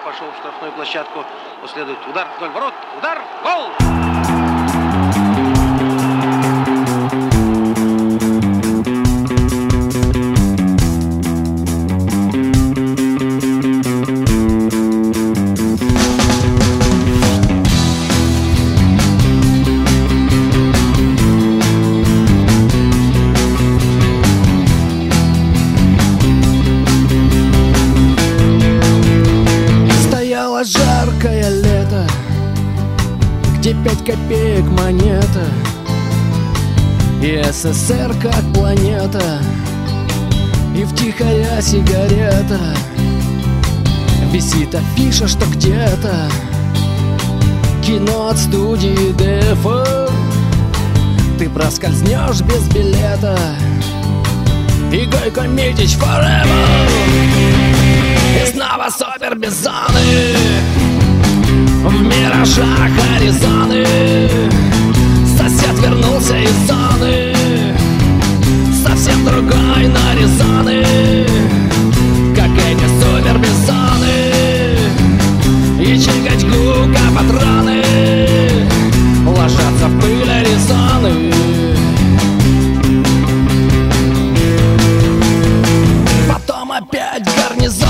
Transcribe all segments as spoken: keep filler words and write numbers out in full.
пошел в штрафную площадку. Последует удар вдоль ворот. Удар. Гол! Жаркое лето, где пять копеек монета, и СССР как планета, и втихаря сигарета. Висит афиша, что где-то кино от студии ДФ. Ты проскользнешь без билета, и Гойко Митич forever. И снова супербизоны в миражах Аризоны. Сосед вернулся из зоны, совсем другой нарезаны, как эти супербизоны. И Чингачгука патроны ложатся в пыль Аризоны. Потом опять гарнизоны.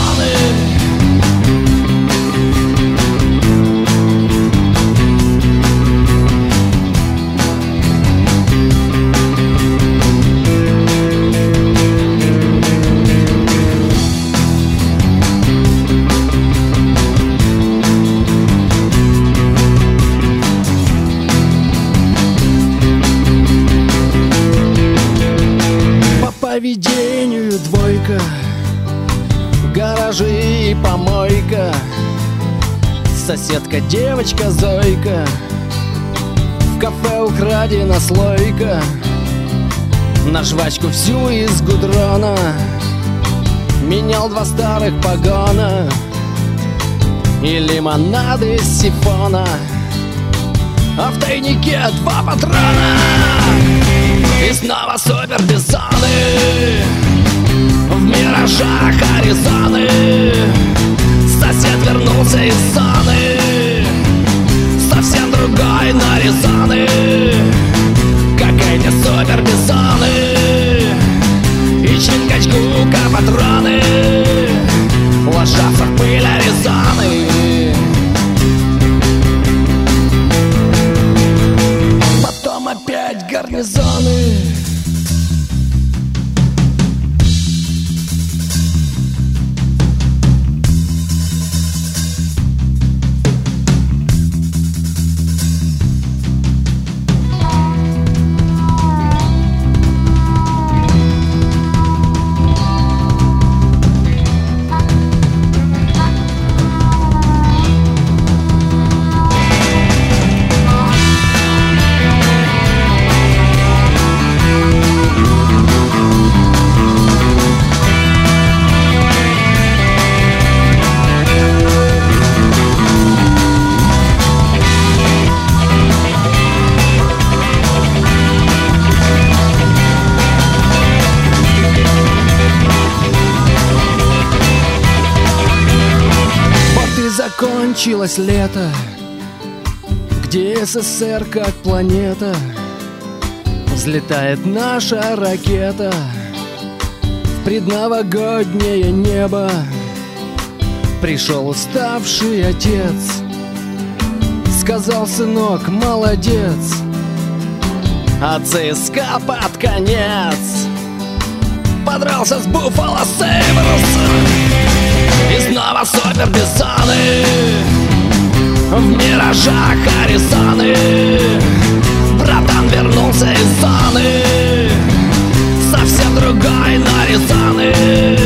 По поведению двойка, гаражи и помойка, соседка девочка Зойка, в кафе украдена слойка, на жвачку всю из гудрона, менял два старых погона и лимонады из сифона, а в тайнике два патрона. И снова супербизоны в миражах Аризоны. Сосед вернулся из зоны, совсем другой нарезаны, как эти супербизоны. И Чингачгука патроны ложатся в пыль Аризоны. Потом опять гарнизоны. Закончилось лето, где СССР как планета, взлетает наша ракета в предновогоднее небо. Пришел уставший отец, сказал: сынок, молодец. А ЦСКА под конец подрался с Буффало Сейбрс. И снова супербизоны в миражах Аризоны. Братан вернулся из зоны, совсем другой нарезаны,